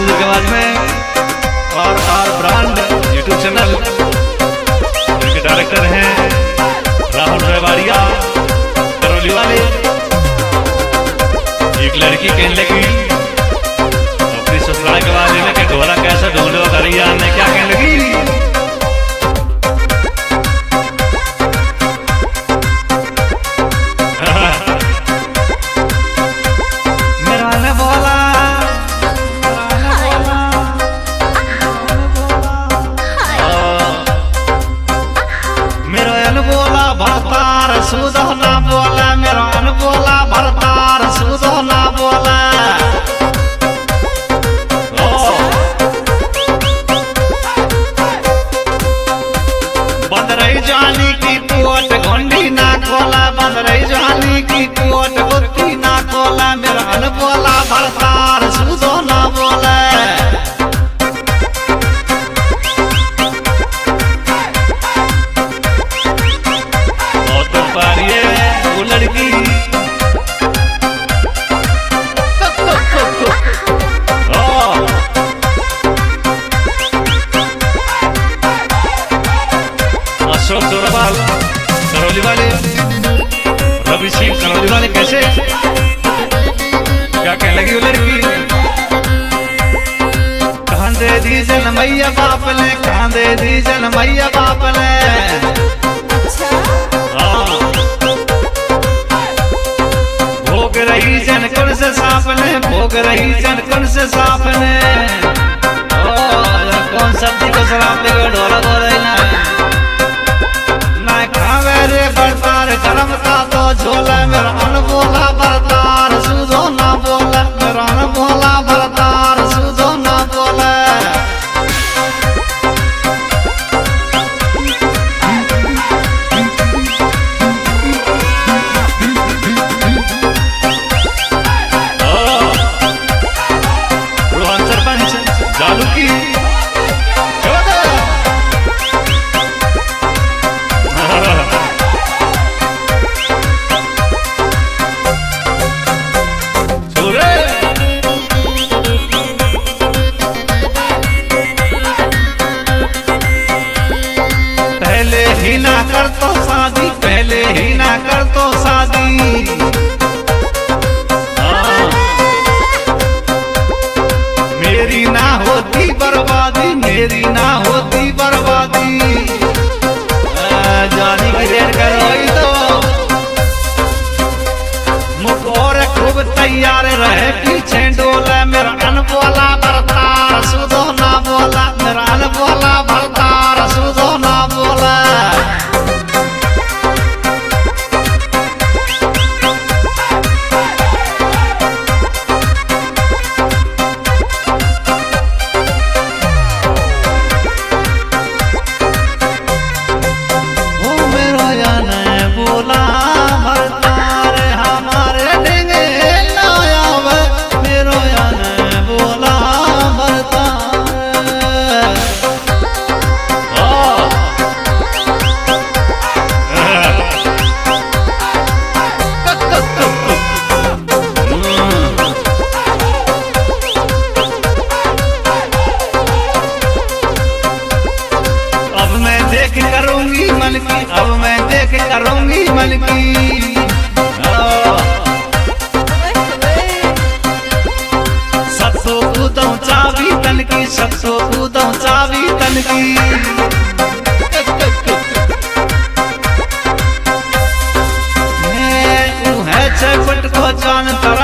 Music आवाज में और ब्रांड यूट्यूब चैनल, जिनके डायरेक्टर हैं राहुल रेवाड़िया करौली वाले। एक लड़की कहने लगी अपनी ससुराल के बाद लेने के ढोला कैसा ढूंढो करिया ने क्या कहने लगी। सुधो ना बोला मेरा अनबोला भरतार सुधो ना बोला। बंद रही जानी की कोट घंडी ना खोला, बंद रही जानी की कोट गुत्ती ना खोला। मेरा अनबोला भरतार सुधो ना बोला। लड़की अशोक जोरावाल करौली वाले, रवि सिंह करौली वाले कैसे क्या कहने लगी वो लड़की। कहां दे दी जन मैया बाप ने, कहां दे दी जन मैया बाप ने। भोग रही जन कुन से सांप ने, भोग रही जन कुन से सांप ने। कौन सब्जी को शराब पे ढोला बोल रही ना खावे रे बरतार गरम का तो झोला। मेरा अनबोला बरतार सुधो ना बोला, मेरा अनबोला बरतार सुधो ना बोला। पहले ही ना कर तो शादी, पहले ही ना कर तो शादी। मेरी ना होती बर्बादी, मेरी ना होती बर्बादी। जानी की देर करोई तो मुख और खूब तैयार रहे पीछे डोला। मेरा अनबोला भरतार सुधो ना बोला, मेरा अनबोला भरतार सुधो ना बोला। बोला भरतार हमारे देंगे लाया मेरो यान बोला भरतार। अब मैं देख करूंगी मन की, अब मैं देख करूंगी मन की। सबको कूदों चाबी तन की, सबको कूदों चाबी तन की। मैं है छपट को जानता